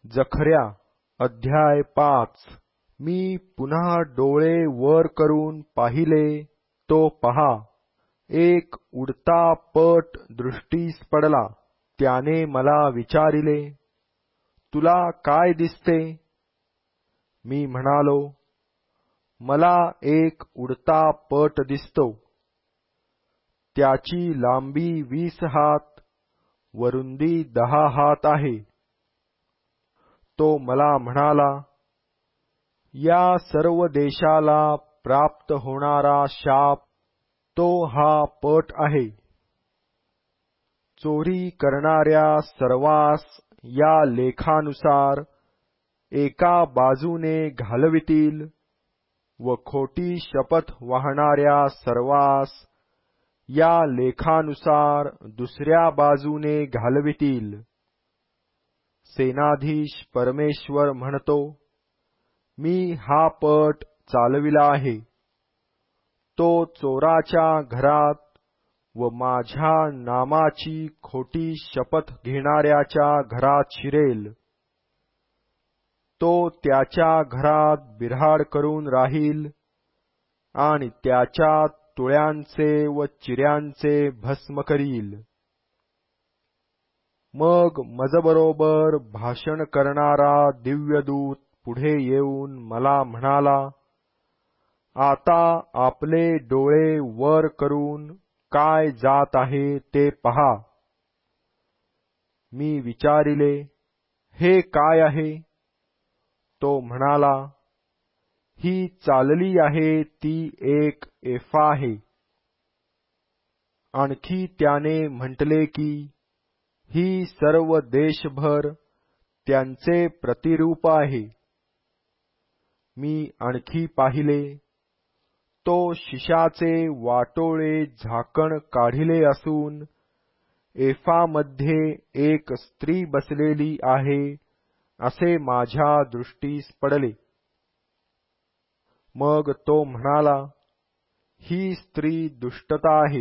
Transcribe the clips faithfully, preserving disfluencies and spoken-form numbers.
जखर्या अध्याय पाच। मी पुन्हा डोळे वर करून पाहिले तो पहा, एक उडता पट दृष्टीस पडला। त्याने मला विचारिले, तुला काय दिसते? मी म्हणालो, मला एक उडता पट दिसतो। त्याची लांबी वीस हात व रुंदी दहा हात आहे। तो मला म्हणाला, या सर्व देशाला प्राप्त होणारा शाप तो हा पट आहे। चोरी करणाऱ्या सर्वांस या लेखानुसार एका बाजूने घालवितील व खोटी शपथ वाहणाऱ्या सर्वांस या लेखानुसार दुसऱ्या बाजूने घालवितील। सेनाधीश परमेश्वर म्हणतो, मी हा पट चालविला आहे। तो चोराच्या घरात व माझ्या नामाची खोटी शपथ घेणाऱ्याच्या घरात शिरेल। तो त्याच्या घरात बिऱ्हाड करून राहील आणि त्याच्या तुळ्यांचे व चिऱ्यांचे भस्म करील। मग मजबरोबर भाषण करणारा दिव्यदूत पुढे येऊन मला म्हणाला, आता आपले डोळे वर करून काय जात आहे ते पहा। मी विचारिले, हे काय आहे? तो म्हणाला, ही चालली आहे ती एक एफा आहे। आणखी त्याने म्हटले की, ही सर्व देशभर त्यांचे प्रतिरूप आहे। मी आणखी पाहिले, तो शिशाचे वाटोळे झाकण काढिले असून एफामध्ये एक स्त्री बसलेली आहे असे माझ्या दृष्टीस पडले। मग तो म्हणाला, ही स्त्री दुष्टता आहे।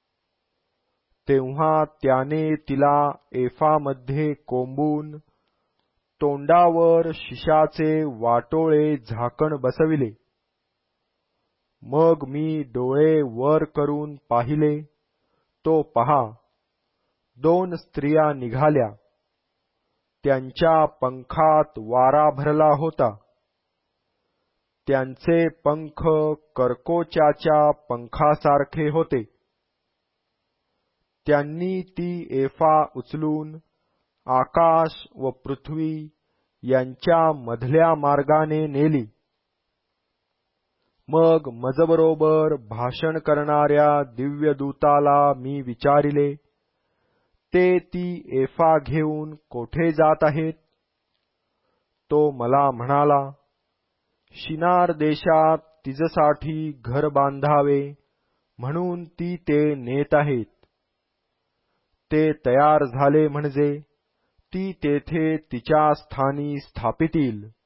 तेव्हा त्याने तिला एफामध्ये कोंबून तोंडावर शिशाचे वाटोळे झाकण बसविले। मग मी डोळे वर करून पाहिले तो पहा, दोन स्त्रिया निघाल्या। त्यांच्या पंखात वारा भरला होता। त्यांचे पंख करकोचाच्या पंखासारखे होते। त्यांनी ती एफा उचलून आकाश व पृथ्वी यांच्या मधल्या मार्गाने नेली। मग मजबरोबर भाषण करणाऱ्या दिव्यदूताला मी विचारिले, ते ती एफा घेऊन कोठे जात आहेत? तो मला म्हणाला, शिनार देशात तिच्यासाठी घर बांधावे म्हणून ती ते नेत आहेत। ते तयार झाले म्हणजे ती तेथे तिच्या स्थानी स्थापितील।